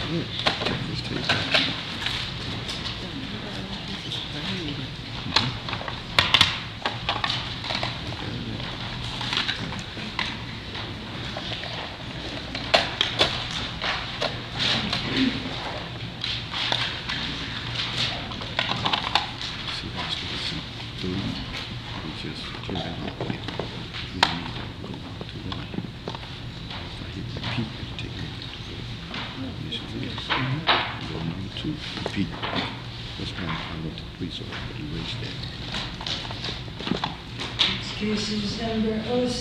Case is number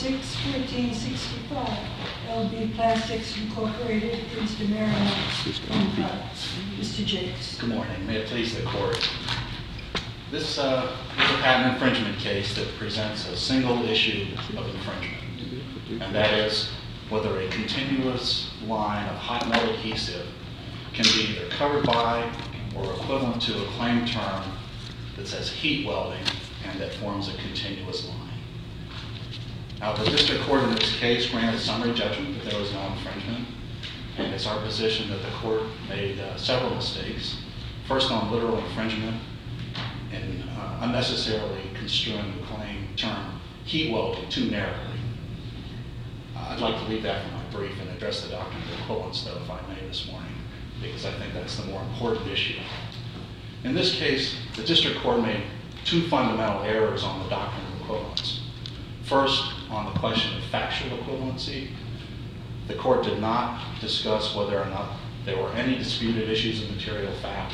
06-1465, LB Plastics Incorporated against Amerimax Home Products. Mr. Jakes. Good morning. May it please the court. This is a patent infringement case that presents a single issue of infringement, and that is whether a continuous line of hot melt adhesive can be either covered by or equivalent to a claim term that says heat welding and that forms a continuous line. Now, the district court in this case granted summary judgment that there was no infringement, and it's our position that the court made several mistakes. First, on literal infringement and unnecessarily construing the claim term heat welding too narrowly. I'd like to leave that for my brief and address the doctrine of equivalence, though, if I may, this morning, because I think that's the more important issue. In this case, the district court made two fundamental errors on the doctrine of equivalence. First, on the question of factual equivalency, the court did not discuss whether or not there were any disputed issues of material fact.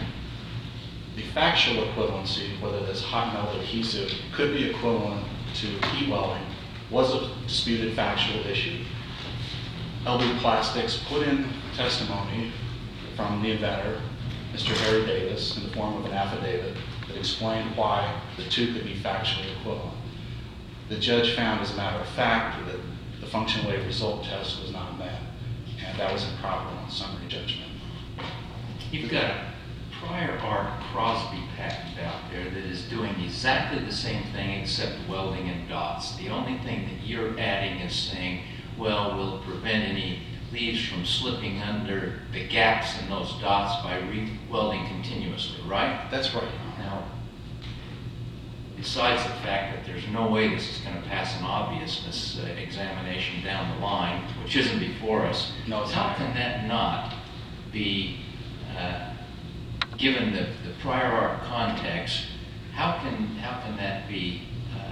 The factual equivalency, whether this hot melt adhesive could be equivalent to heat welding, was a disputed factual issue. LB Plastics put in testimony from the inventor, Mr. Harry Davis, in the form of an affidavit that explained why the two could be factually equivalent. The judge found, as a matter of fact, that the function wave result test was not met, and that was improper on summary judgment. You've got a prior art Crosby patent out there that is doing exactly the same thing except welding in dots. The only thing that you're adding is saying, well, we'll prevent any leaves from slipping under the gaps in those dots by re-welding continuously, right? That's right. Now, besides the fact that there's no way this is going to pass an obviousness examination down the line, which isn't before us, how can that not be, given the prior art context, how can that be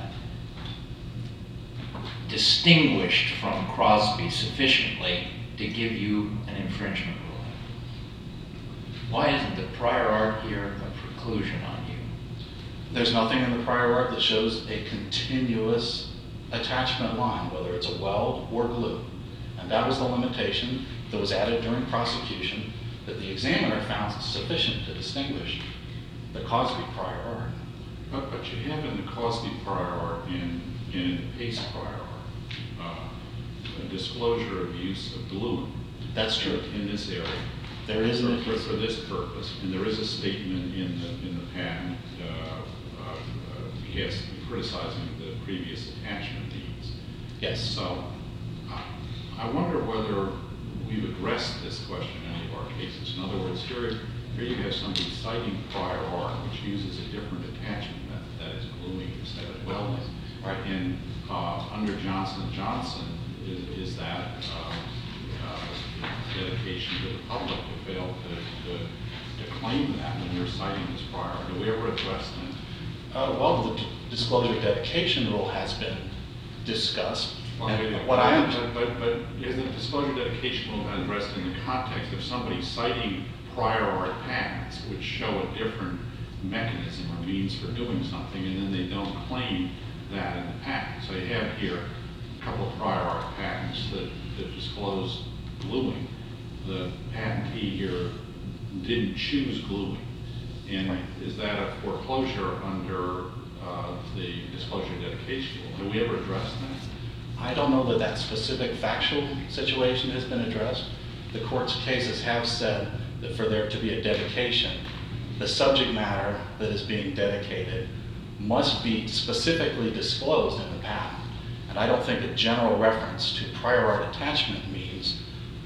distinguished from Crosby sufficiently to give you an infringement ruling? Why isn't the prior art here a preclusion on you? There's nothing in the prior art that shows a continuous attachment line, whether it's a weld or glue. And that was the limitation that was added during prosecution that the examiner found sufficient to distinguish the Crosby prior art. But you have in the Crosby prior art and in the Pace prior art a disclosure of use of gluing. That's true. In this area. There is for this purpose, and there is a statement in the patent. Yes, criticizing the previous attachment needs. Yes. So I wonder whether we've addressed this question in any of our cases. In other words, here you have somebody citing prior art which uses a different attachment method, that is gluing instead of welding. Right. And under Johnson & Johnson, is that dedication to the public to fail to claim that when you're citing this prior art? Do we ever address that? Well, the disclosure dedication rule has been discussed. But isn't the disclosure dedication rule addressed in the context of somebody citing prior art patents which show a different mechanism or means for doing something, and then they don't claim that in the patent? So you have here a couple of prior art patents that disclose gluing. The patentee here didn't choose gluing. And is that a foreclosure under the disclosure dedication rule? Have we ever addressed that? I don't know that that specific factual situation has been addressed. The court's cases have said that for there to be a dedication, the subject matter that is being dedicated must be specifically disclosed in the patent. And I don't think a general reference to prior art attachment means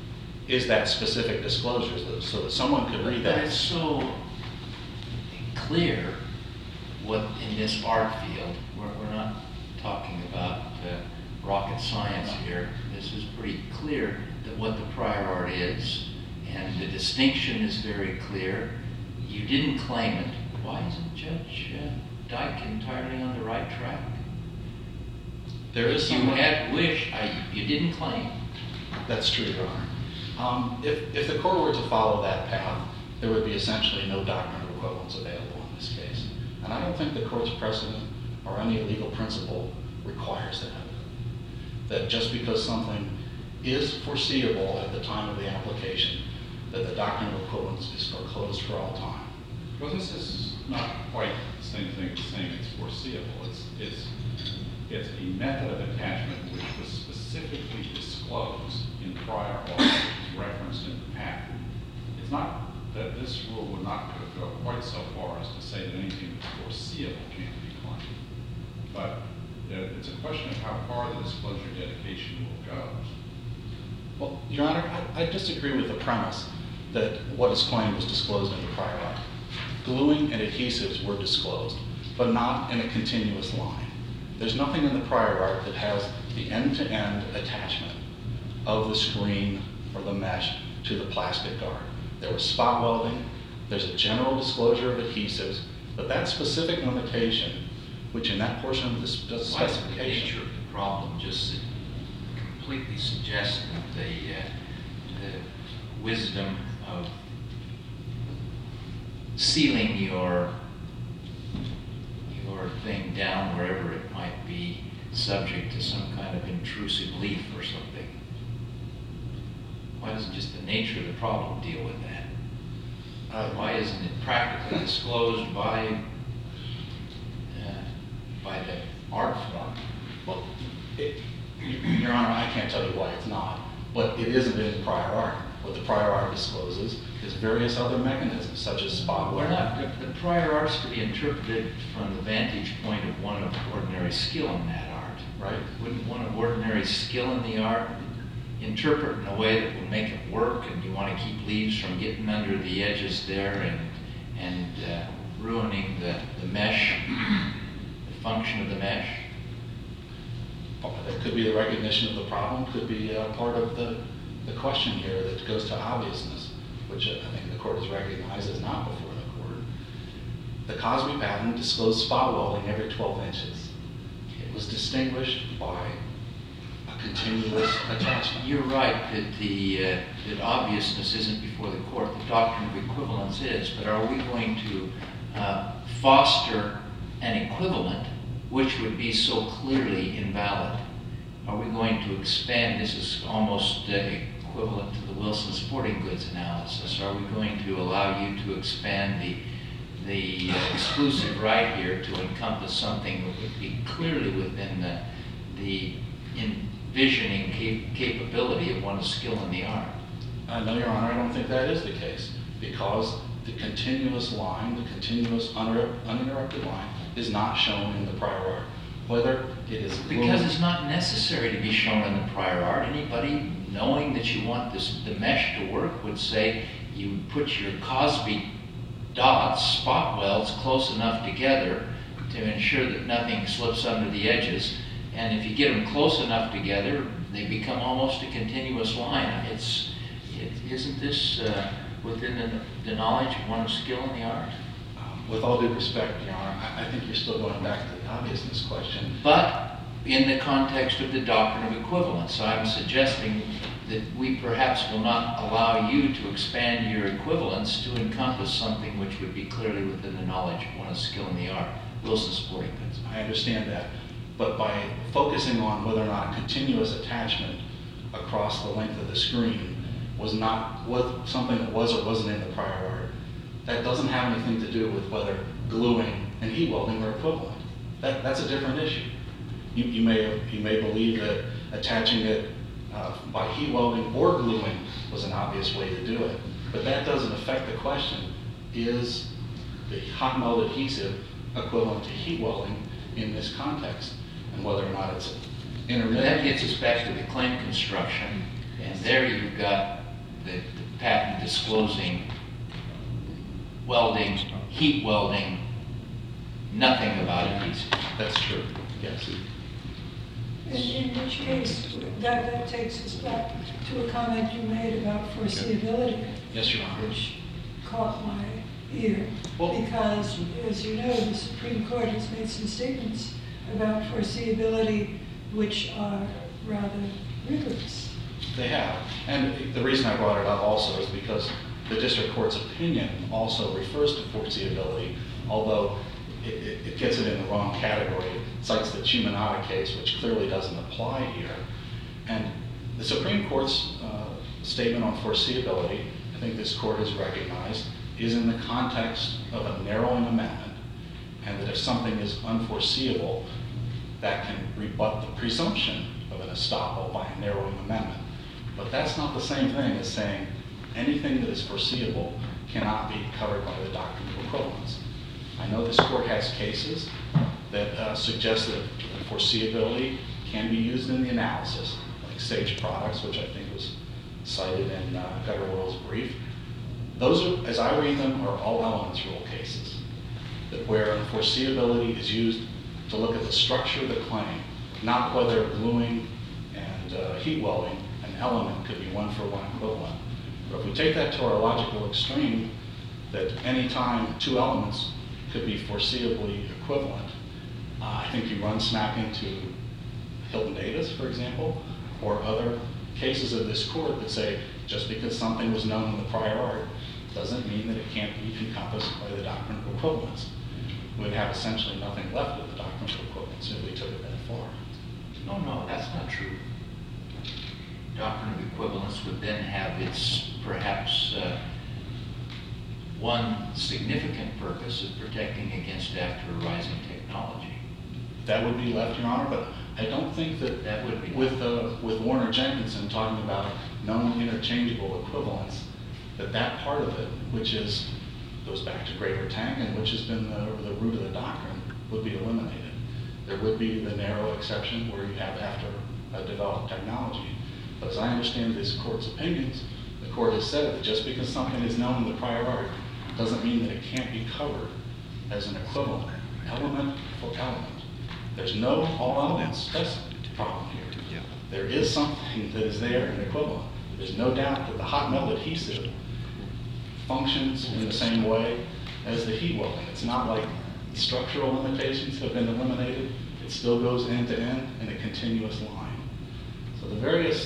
is that specific disclosure so that someone could read But that. it's so clear what in this art field, we're not talking about rocket science here. This is pretty clear that what the prior art is, and the distinction is very clear. You didn't claim it. Why isn't Judge Dyke entirely on the right track? There is You someone... had wish, you didn't claim. That's true, Your Honor. If the court were to follow that path, there would be essentially no doctrine of equivalence available in this case. And I don't think the court's precedent or any legal principle requires that. That just because something is foreseeable at the time of the application, that the doctrine of equivalence is foreclosed for all time. Well, this is not quite the same thing as saying it's foreseeable. It's a method of attachment which was specifically disclosed in prior art referenced in the patent. It's not that this rule would not go quite so far as to say that anything that's foreseeable can't be claimed. But it's a question of how far the disclosure dedication rule goes. Well, Your Honor, I disagree with the premise that what is claimed was disclosed in the prior art. Gluing and adhesives were disclosed, but not in a continuous line. There's nothing in the prior art that has the end-to-end attachment of the screen or the mesh to the plastic guard. There was spot welding, there's a general disclosure of adhesives, but that specific limitation, which in that portion of the Why is the specification... nature of the problem just completely suggests that the wisdom of sealing your thing down wherever it might be subject to some kind of intrusive leaf or something? Why doesn't just the nature of the problem deal with that? Why isn't it practically disclosed by the art form? Well, Your Honor, I can't tell you why it's not, but it isn't in the prior art. What the prior art discloses is various other mechanisms, such as spot We're welding. not, the prior art's to be interpreted from the vantage point of one of ordinary skill in that art. Right? Wouldn't one of ordinary skill in the art interpret in a way that will make it work, and you want to keep leaves from getting under the edges there and ruining the mesh, the function of the mesh? That could be the recognition of the problem, could be part of the question here that goes to obviousness, which I think the court has recognized is not before the court. The Cosby patent disclosed spot welding every 12 inches. It was distinguished by a continuous attachment. You're right that obviousness isn't before the court. The doctrine of equivalence is, but are we going to foster an equivalent which would be so clearly invalid? Are we going to expand? This is almost equivalent to the Wilson Sporting Goods analysis. Are we going to allow you to expand the exclusive right here to encompass something that would be clearly within the envisioning capability of one of skill in the art? No, Your Honor, I don't think that is the case, because the continuous line, the continuous uninterrupted line, is not shown in the prior art. Whether it is because it's not necessary to be shown in the prior art. Anybody knowing that you want the mesh to work would say you put your Cosby dots, spot welds, close enough together to ensure that nothing slips under the edges. And if you get them close enough together, they become almost a continuous line. Isn't this within the knowledge of one of skill in the art? With all due respect, Your Honor, I think you're still going back to the obviousness question. But in the context of the doctrine of equivalence, I'm suggesting that we perhaps will not allow you to expand your equivalence to encompass something which would be clearly within the knowledge of one of skill in the art. Wilson Sporting Goods. I understand that. But by focusing on whether or not a continuous attachment across the length of the screen was something that was or wasn't in the prior art, that doesn't have anything to do with whether gluing and heat welding are equivalent. That's a different issue. You may believe that attaching it by heat welding or gluing was an obvious way to do it, but that doesn't affect the question: is the hot melt adhesive equivalent to heat welding in this context, and whether or not it's intermittent? That gets us back to the claim construction, and there you've got the patent disclosing welding, heat welding, nothing about adhesive. That's true, yes. In which case, that takes us back to a comment you made about foreseeability. Yes, Your Honor. Which caught my ear. Well- Because, as you know, the Supreme Court has made some statements about foreseeability which are rather rigorous. They have. And the reason I brought it up also is because the district court's opinion also refers to foreseeability, although it gets it in the wrong category. It cites the Chimanata case, which clearly doesn't apply here. And the Supreme Court's statement on foreseeability, I think this court has recognized, is in the context of a narrowing amendment, and that if something is unforeseeable, that can rebut the presumption of an estoppel by a narrowing amendment. But that's not the same thing as saying anything that is foreseeable cannot be covered by the doctrine of equivalence. I know this court has cases that suggest that foreseeability can be used in the analysis, like Sage Products, which I think was cited in Federal's brief. Those are, as I read them, are all elements rule cases, that where foreseeability is used to look at the structure of the claim, not whether gluing and heat welding, an element could be one-for-one equivalent. But if we take that to our logical extreme, that any time two elements could be foreseeably equivalent, I think you run smack into Hilton Davis, for example, or other cases of this court that say just because something was known in the prior art doesn't mean that it can't be encompassed by the doctrine of equivalence. We'd have essentially nothing left of the doctrine of equivalence if we took it that far. No, that's not true. Doctrine of equivalence would then have its perhaps one significant purpose of protecting against after arising technology. That would be left, Your Honor, but I don't think that would be with Warner Jenkinson talking about known interchangeable equivalence, that part of it, which goes back to Greater Tank and which has been the root of the doctrine, would be eliminated. There would be the narrow exception where you have after developed technology. But as I understand this court's opinions, the court has said that just because something is known in the prior art doesn't mean that it can't be covered as an equivalent, element for element. There's no all elements test problem here. There is something that is there and equivalent. There's no doubt that the hot melt adhesive functions in the same way as the heat welding. It's not like structural limitations have been eliminated. It still goes end to end in a continuous line. So the various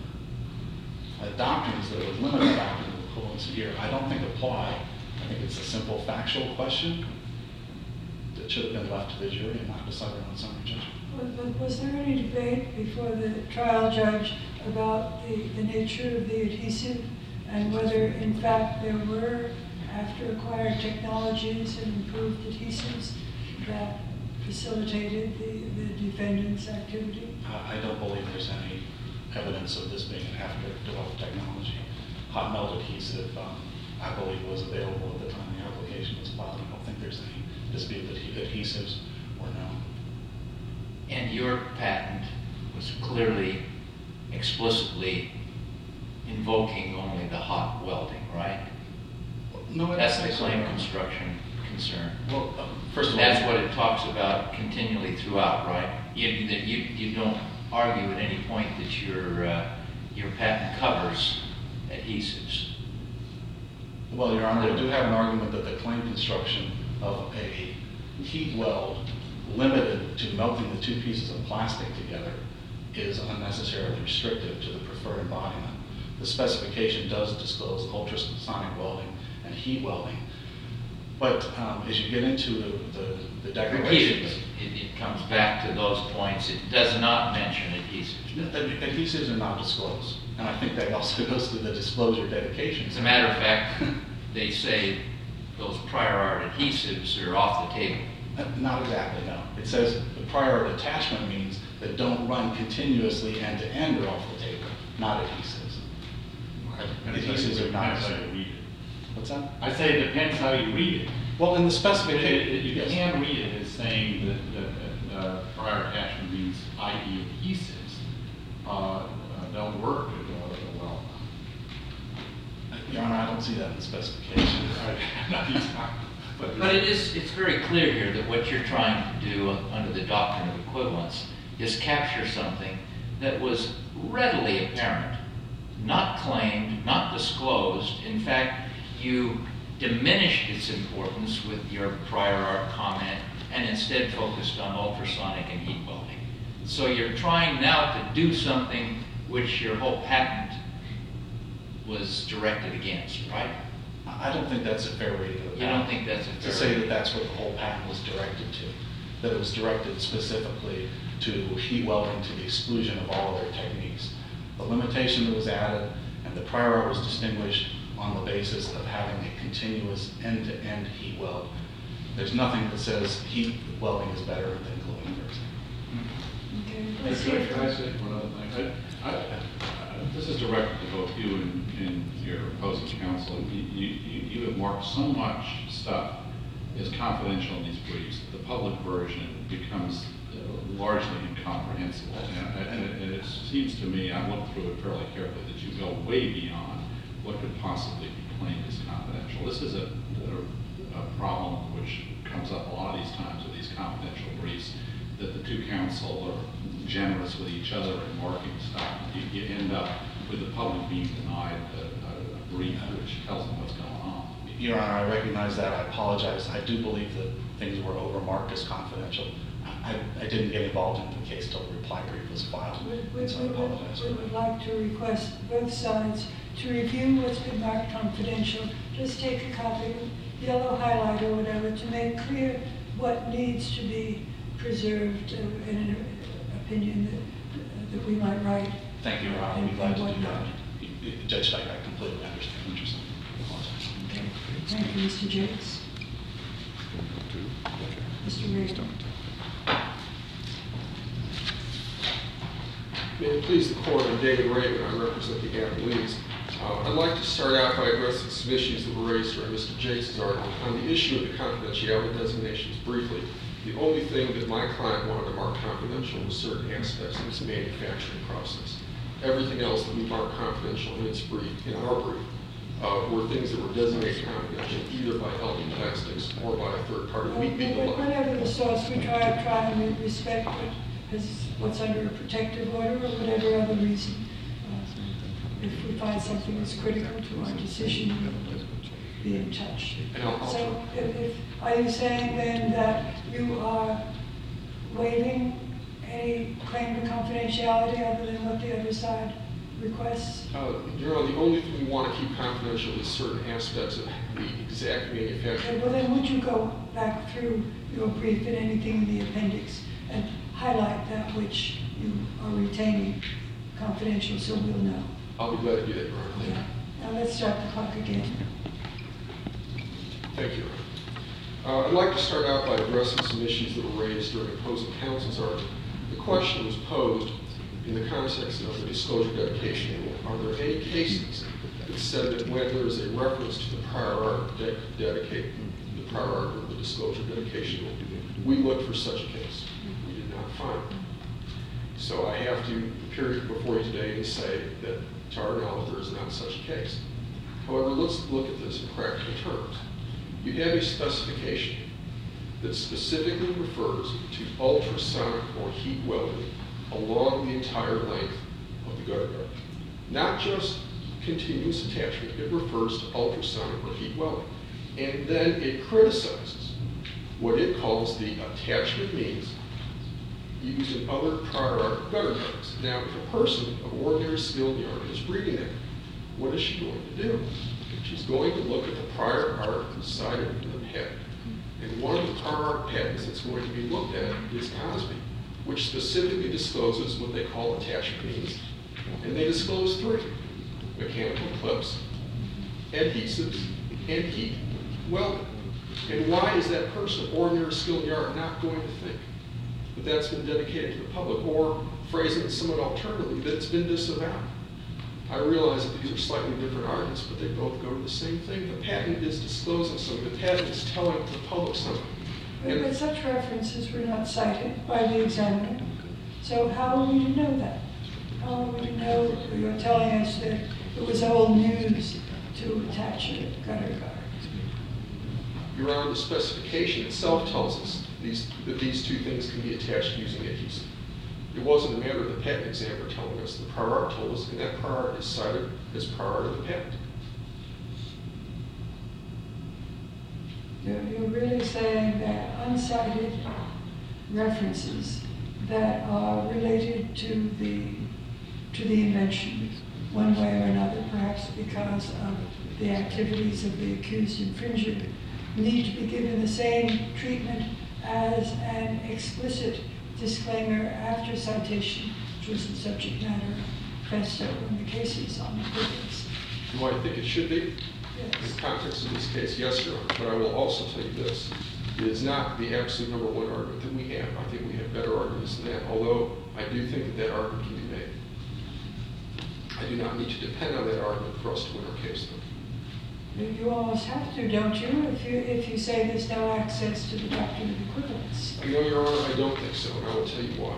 doctrines that would limit the doctrine of equivalence here, I don't think apply. I think it's a simple factual question that should have been left to the jury and not decided on summary judgment. But was there any debate before the trial judge about the nature of the adhesive and whether, in fact, there were, after acquired technologies and improved adhesives that facilitated the defendant's activity? I don't believe there's any evidence of this being an after-developed technology. Hot melt adhesive, I believe, was available at the time the application was filed. I don't think there's any dispute that adhesives were known. And your patent was clearly, explicitly invoking only the hot welding, right? No, that's the claim construction concern. Well, first of all, that's what it talks about continually throughout, right? You don't argue at any point that your patent covers adhesives. Well, Your Honor, I do have an argument that the claim construction of a heat weld limited to melting the two pieces of plastic together is unnecessarily restrictive to the preferred embodiment. The specification does disclose ultrasonic welding and heat welding. But as you get into the declarations... It comes back to those points. It does not mention adhesives. Adhesives are not disclosed. And I think that also goes to the disclosure dedication. As a matter of fact, they say those prior art adhesives are off the table. Not exactly, no. It says the prior art attachment means that don't run continuously end to end or off the table, not adhesives. Adhesives are not. How you read it. What's that? I say it depends how you read it. Well, in the specification, You can read it as saying that prior attachment means i.e. adhesives don't work well. Your Honor, I don't see that in the specification. But it's very clear here that what you're trying to do under the doctrine of equivalence is capture something that was readily apparent, not claimed, not disclosed. In fact, you diminished its importance with your prior art comment and instead focused on ultrasonic and heat welding. So you're trying now to do something which your whole patent was directed against, right? I don't think that's a fair reading of the patent. You don't think that's a fair To say that reading? that's what the whole patent was directed to, that it was directed specifically to heat welding to the exclusion of all other techniques. The limitation that was added and the prior art was distinguished on the basis of having a continuous end-to-end heat weld. There's nothing that says heat welding is better than gluing, for example. Okay, Hey, let's hear Can I from- say one other thing? This is directed to both you and your opposing counsel. You have marked so much stuff as confidential in these briefs that the public version becomes largely incomprehensible. And it seems to me, I looked through it fairly carefully, that you go way beyond what could possibly be claimed as confidential. This is a problem which comes up a lot of these times with these confidential briefs, that the two counsel are generous with each other in marking stuff. You end up with the public being denied a brief which tells them what's going on. Your Honor, I recognize that. I apologize. I do believe that things were overmarked as confidential. I didn't get involved in the case till the reply brief was filed, We so I apologize. would like to request both sides to review what's been marked confidential. Just take a copy, yellow highlight or whatever, to make clear what needs to be preserved in an opinion that we might write. Thank you, Your Honor. We'd and like to do whatnot. that. Judge Steik, I completely understand what you're saying. I apologize. Okay. Thank you, Mr. Jakes. Mr. Reagan. May it please the court, I'm David Raven, I represent the Appellees. I'd like to start out by addressing some issues that were raised during Mr. Jakes' argument. On the issue of the confidentiality designations, briefly, the only thing that my client wanted to mark confidential was certain aspects of its manufacturing process. Everything else that we marked confidential in its brief, in our brief, were things that were designated confidential either by Elgin Plastics or by a third party. Whatever the source, we try and respect what's under a protective order or whatever other reason. If we find something that's critical to our decision, we'll be in touch. So, are you saying then that you are waiving any claim to confidentiality other than what the other side requests? Your Honor, the only thing we want to keep confidential is certain aspects of the exact manufacturing. Okay, well then would you go back through your brief and anything in the appendix and highlight that which you are retaining confidential so we'll know? I'll be glad to do that, Your Honor. Yeah. Now let's start the clock again. Thank you, Your Honor. I'd like to start out by addressing some issues that were raised during opposing counsel's argument. The question was posed in the context of the disclosure dedication rule. Are there any cases that said that when there is a reference to the prior art dedicate the prior art of the disclosure dedication rule, we looked for such a case. We did not find it. So I have to appear before you today and say that to our knowledge there is not such a case. However, let's look at this in practical terms. You have a specification that specifically refers to ultrasonic or heat welding along the entire length of the gutter guard. Not just continuous attachment, it refers to ultrasonic or heat welding. And then it criticizes what it calls the attachment means used in other prior art gutter guards. Now, if a person of ordinary skill in the art is reading that, what is she going to do? She's going to look at the prior art cited in the patent. And one of the prior art patents that's going to be looked at is Cosby, which specifically discloses what they call attachment means. And they disclose three: mechanical clips, adhesives, and heat welding. And why is that person of ordinary skill in the art not going to think that that's been dedicated to the public, or phrasing it somewhat alternatively, that it's been disavowed? I realize that these are slightly different arguments, but they both go to the same thing. The patent is disclosing something. The patent is telling the public something. But such references were not cited by the examiner. So how are we to know that? How are we to know? You're telling us that it was old news to attach a gutter guard. Your Honor, the specification itself tells us that these two things can be attached using adhesive. It wasn't a matter of the patent examiner telling us. The prior art told us, and that prior art is cited as prior art of the patent. You're really saying that uncited references that are related to the invention, one way or another, perhaps because of the activities of the accused infringer, need to be given the same treatment as an explicit disclaimer after citation, which was the subject matter of Festo in the cases on the equivalence. Do I think it should be? Yes. In the context of this case, yes, Your Honor. But I will also tell you this. It is not the absolute number one argument that we have. I think we have better arguments than that, although I do think that that argument can be made. I do not need to depend on that argument for us to win our case, though. You almost have to, don't you, if you say there's no access to the doctrine of equivalence? No, Your Honor, I don't think so, and I will tell you why.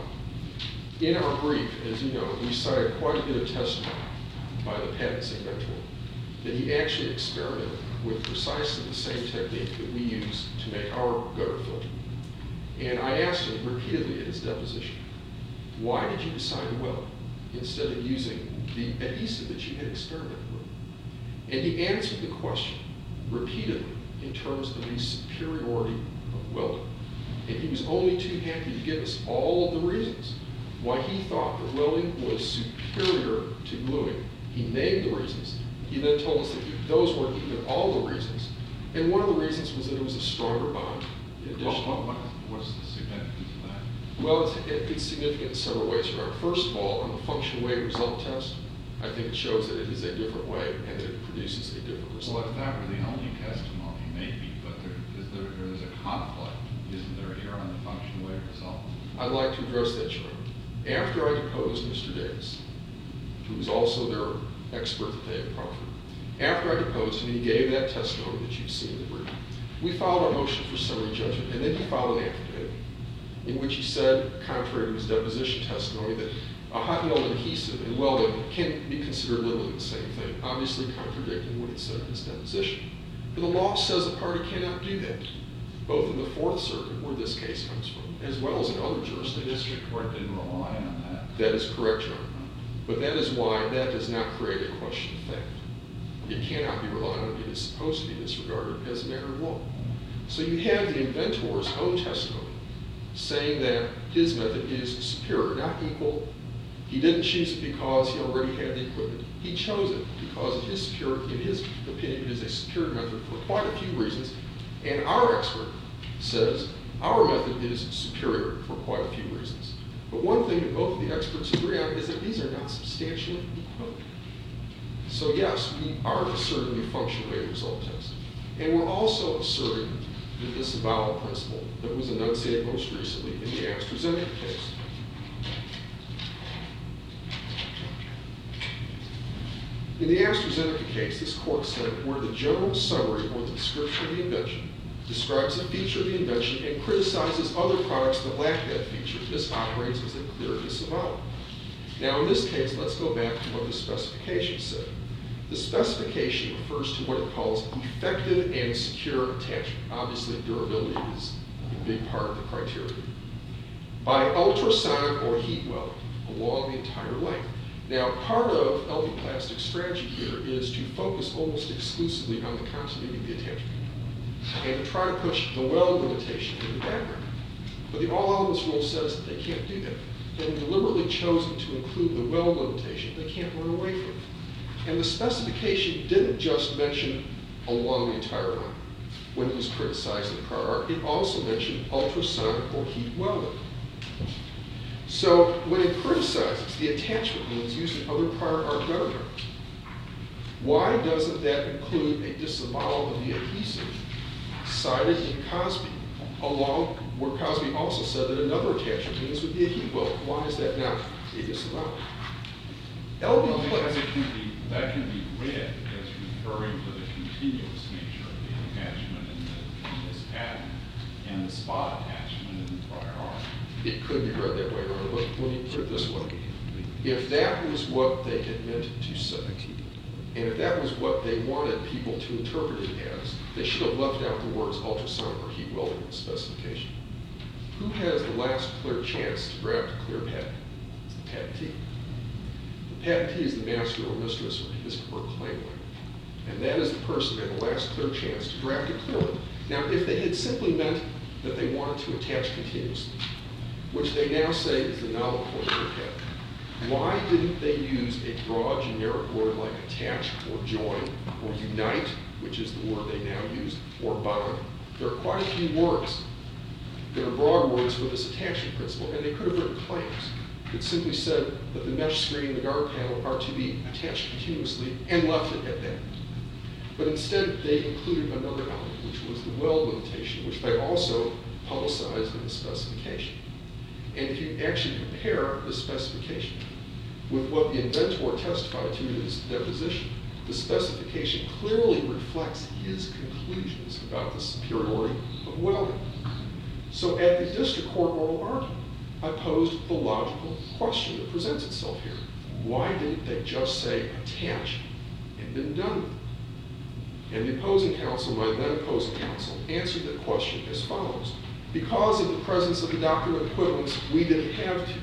In our brief, as you know, we cited quite a bit of testimony by the patent's inventor that he actually experimented with precisely the same technique that we use to make our gutter filter. And I asked him repeatedly at his deposition, why did you decide to weld instead of using the adhesive that you had experimented with? And he answered the question repeatedly in terms of the superiority of welding. And he was only too happy to give us all of the reasons why he thought that welding was superior to gluing. He named the reasons. He then told us that those weren't even all the reasons. And one of the reasons was that it was a stronger bond. What's the significance of that? Well, it's significant in several ways, Your Honor. First of all, on the function weight result test, I think it shows that it is a different way and that it produces a different result. Well, if that were the only testimony, maybe, but there is a conflict, isn't there, here on the function weight result? I'd like to address that, Your Honor. After I deposed Mr. Davis, who was also their expert that they had proffered, after I deposed him, he gave that testimony that you've seen in the brief. We filed our motion for summary judgment, and then he filed an affidavit in which he said, contrary to his deposition testimony, that a hot melt adhesive and welding can be considered literally the same thing, obviously contradicting what he said in his deposition. But the law says a party cannot do that, both in the Fourth Circuit, where this case comes from, as well as in other jurisdictions. The district court didn't rely on that. That is correct, Your Honor. But that is why that does not create a question of fact. It cannot be relied on. It is supposed to be disregarded as a matter of law. So you have the inventor's own testimony saying that his method is superior, not equal. He didn't choose it because he already had the equipment. He chose it because in his opinion, it is a superior method for quite a few reasons. And our expert says our method is superior for quite a few reasons. But one thing that both of the experts agree on is that these are not substantially equivalent. So yes, we are asserting the function weight result test. And we're also asserting the disavowal principle that was enunciated most recently in the AstraZeneca case. In the AstraZeneca case, this court said where the general summary or the description of the invention describes a feature of the invention and criticizes other products that lack that feature, this operates as a clear disavowal. Now in this case, let's go back to what the specification said. The specification refers to what it calls effective and secure attachment. Obviously, durability is a big part of the criteria. By ultrasonic or heat welding along the entire length. Now, part of LB Plastic's strategy here is to focus almost exclusively on the continuity of the attachment and to try to push the weld limitation in the background. But the all elements rule says that they can't do that. Having deliberately chosen to include the weld limitation, they can't run away from it. And the specification didn't just mention along the entire line when it was criticized in the prior art. It also mentioned ultrasonic or heat welding. So when it criticizes the attachment means used in other prior art gutter guards, why doesn't that include a disavowal of the adhesive cited in Cosby, along where Cosby also said that another attachment means would be a heat weld? Why is that not a disavowal? Because that can be read as referring to the continuous nature of the attachment in this patent and the spot attachment in the prior art. It could be read that way, Ron, but let me put it this way. If that was what they had meant to say, And if that was what they wanted people to interpret it as, they should have left out the words ultrasonic or heat welding in the specification. Who has the last clear chance to draft a clear patent? It's the patentee. The patentee is the master or mistress of his or her claim language. And that is the person who had the last clear chance to draft it clearly. Now, if they had simply meant that they wanted to attach continuously, which they now say is the novel point of their patent, why didn't they use a broad, generic word like attach or join or unite, which is the word they now use, or bond? There are quite a few words that are broad words for this attachment principle, and they could have written claims that simply said that the mesh screen and the guard panel are to be attached continuously and left it at that. But instead, they included another element, which was the weld limitation, which they also publicized in the specification. And if you actually compare the specification with what the inventor testified to in his deposition, the specification clearly reflects his conclusions about the superiority of welding. So at the district court oral argument, I posed the logical question that presents itself here. Why didn't they just say attach and been done with it? And the opposing counsel, my then opposing counsel, answered the question as follows. Because of the presence of the doctrine of equivalence, we didn't have to.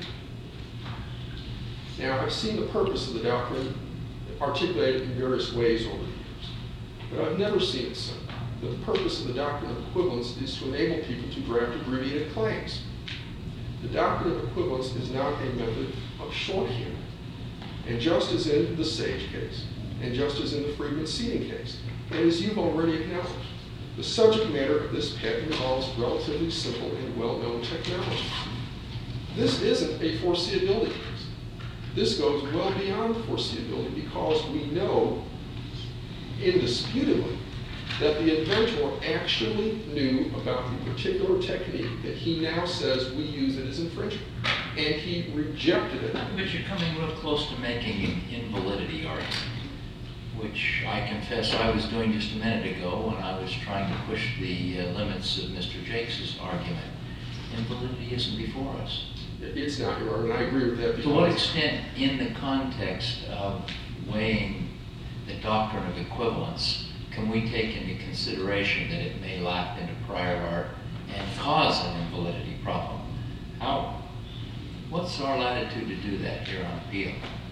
Now, I've seen the purpose of the doctrine articulated in various ways over the years, but I've never seen it said that the purpose of the doctrine of equivalence is to enable people to draft abbreviated claims. The doctrine of equivalence is not a method of shorthand. And just as in the Sage case, and just as in the Friedman seating case, and as you've already acknowledged, the subject matter of this patent involves relatively simple and well-known technology. This isn't a foreseeability case. This goes well beyond foreseeability because we know indisputably that the inventor actually knew about the particular technique that he now says we use it as infringement. And he rejected it. But you're coming real close to making an invalidity argument, which I confess I was doing just a minute ago when I was trying to push the limits of Mr. Jakes' argument. Invalidity isn't before us. It's not, Your Honor, and I agree with that. To what extent, in the context of weighing the doctrine of equivalence, can we take into consideration that it may lap into prior art and cause an invalidity problem? How? What's our latitude to do that here on appeal?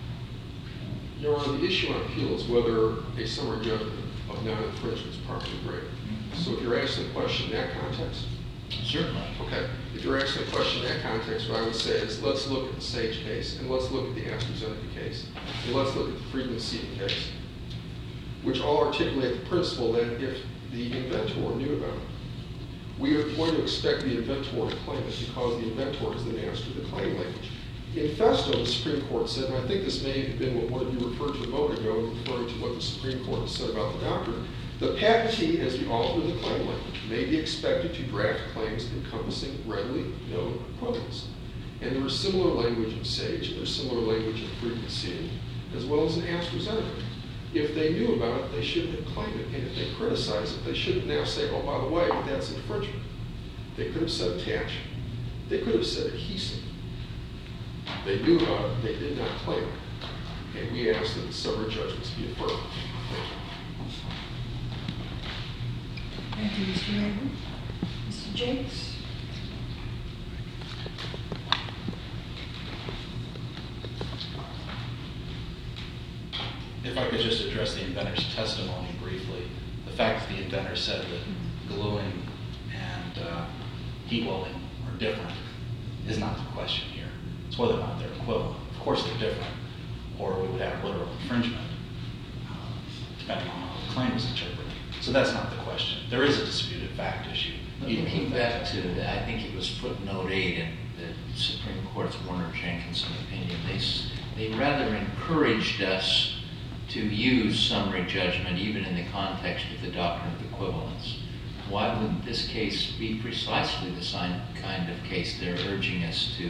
Your Honor, the issue on appeal is whether a summary judgment of non-infringement is properly graded. So if you're asking the question in that context? Certainly. Okay. If you're asking the question in that context, what I would say is let's look at the Sage case, and let's look at the AstraZeneca case, and let's look at the Friedman seating case, which all articulate the principle that if the inventor knew about it, we are going to expect the inventor to claim it because the inventor is the master of the claim language. In Festo, the Supreme Court said, and I think this may have been what one of you referred to a moment ago, referring to what the Supreme Court has said about the doctrine, the patentee, as the author of the claim language, may be expected to draft claims encompassing readily known equivalence. And there is similar language in Sage, and there's similar language in Friedman seating, as well as in AstraZeneca. If they knew about it, they shouldn't have claimed it. And if they criticize it, they shouldn't now say, oh, by the way, but that's infringement. They could have said attach. They could have said adhesive. They knew about it, they did not claim it. And we ask that the summary judgments be affirmed. Thank you, Mr. Raymond. Mr. Jakes? If I could just address the inventor's testimony briefly. The fact that the inventor said that gluing and heat welding are different is not the question here. It's whether or not they're equivalent. Of course they're different, or we would have literal infringement, depending on how the claim is interpreted. So that's not the question. There is a disputed fact issue. Looking back to, I think it was footnote 8 in the Supreme Court's Warner-Jenkinson opinion, they rather encouraged us to use summary judgment even in the context of the doctrine of equivalence. Why wouldn't this case be precisely the kind of case they're urging us to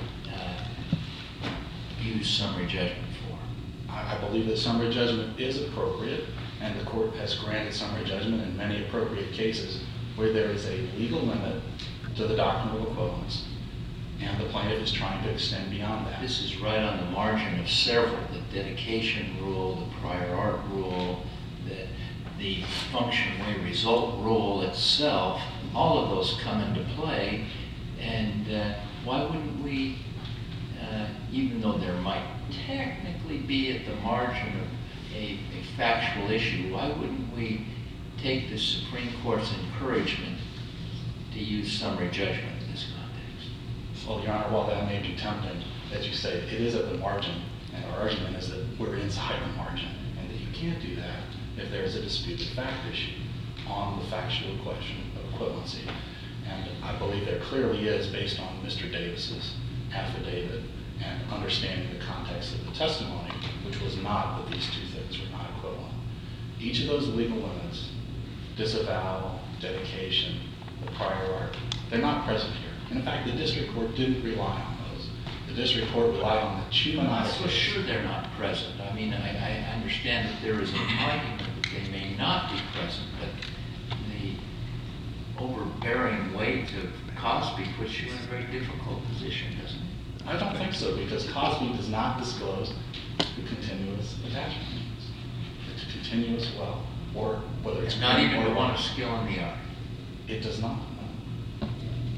use summary judgment for? I believe that summary judgment is appropriate, and the court has granted summary judgment in many appropriate cases where there is a legal limit to the doctrine of equivalence. and the plaintiff is trying to extend beyond that. This is right on the margin of several, the dedication rule, the prior art rule, the function way result rule itself. All of those come into play, and why wouldn't we, even though there might technically be at the margin of a factual issue, why wouldn't we take the Supreme Court's encouragement to use summary judgment in this context? Well, Your Honor, while that may be tempting, as you say, it is at the margin, and our argument is that we're inside the margin, and that you can't do that if there is a disputed fact issue on the factual question of equivalency. And I believe there clearly is, based on Mr. Davis's affidavit and understanding the context of the testimony, which was not that these two things were not equivalent. Each of those legal limits, disavowal, dedication, the prior art, they're not present here. And in fact, the district court didn't rely on those. The district court relied on the Chumanato I'm not so case. sure they're not present. I mean, I understand that there is an argument that they may not be present, but the overbearing weight of Cosby puts you in a very difficult position, doesn't it? I don't think so, because Cosby does not disclose the continuous attachment means. It's continuous well, or whether it's It's not even the or one of skill in the art. It does not. No.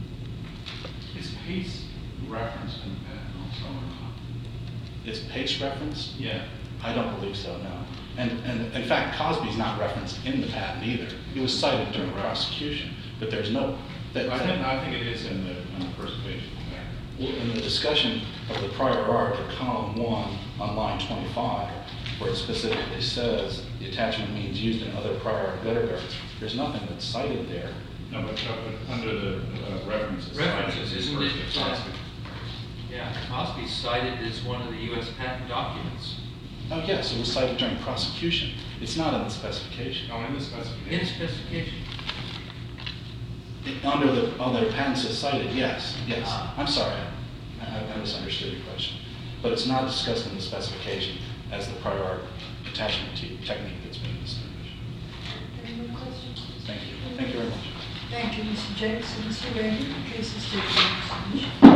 Is Pace referenced in the patent also or not? Is Pace referenced? Yeah. I don't believe so, no. And in fact, Cosby's not referenced in the patent either. It was cited during prosecution, but there's no. I think it is in the first page of the patent. In the discussion of the prior art at column 1 on line 25, where it specifically says the attachment means used in other prior art gutter guards, there's nothing that's cited there. No, but under the references. References, isn't it? Cosby. Yeah, Cosby's cited as one of the U.S. patent documents. Oh yes, it was cited during prosecution. It's not in the specification. No, in the specification. In the specification. Under the patents it's cited, yes. Ah. I'm sorry, I misunderstood your question. But it's not discussed in the specification as the prior art attachment technique that's being distinguished. Any more questions? Thank you. Thank you very much. Thank you, Mr. Jakes and Mr. Reagan. The case is taken into submission.